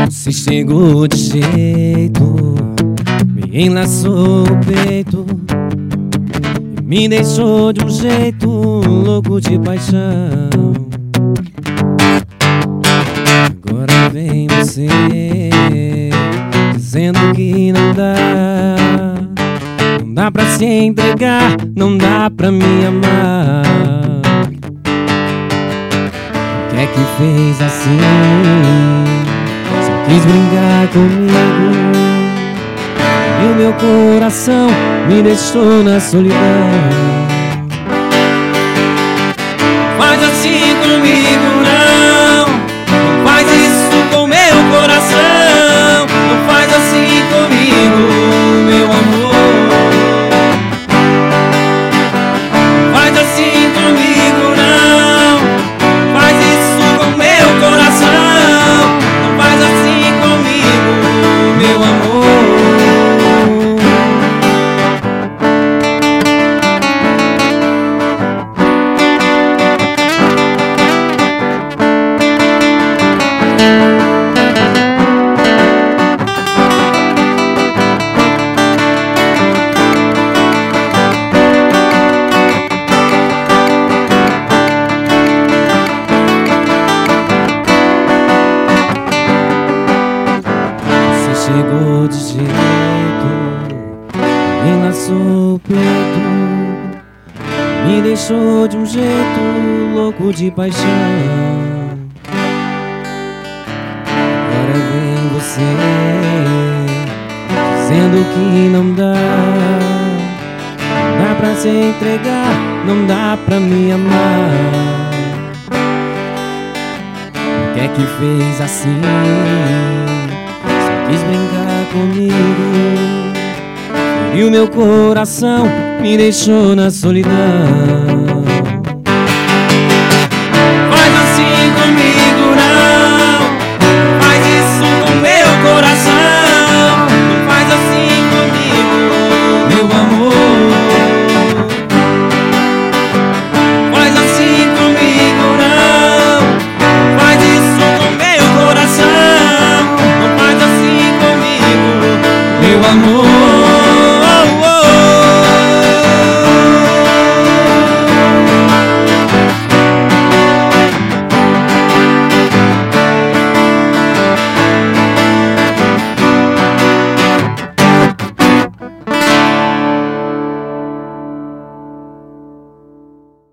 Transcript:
Você chegou de jeito, me enlaçou o peito e me deixou de um jeito louco de paixão. Agora vem você dizendo que não dá pra se entregar, não dá pra me amar. O que é que fez assim? Só quis brincar comigo e o meu coração me deixou na solidão. Faz assim comigo, não. Não faz isso com meu coração. Não faz assim comigo, meu amor. Faz assim comigo, não. Faz isso com meu coração. Não faz assim comigo, meu amor. Chegou de jeito, me enlaçou o peito, me deixou de um jeito louco de paixão. Agora vem você dizendo que não dá pra se entregar, não dá pra me amar. O que é que fez assim? Quis brincar comigo e o meu coração me deixou na solidão.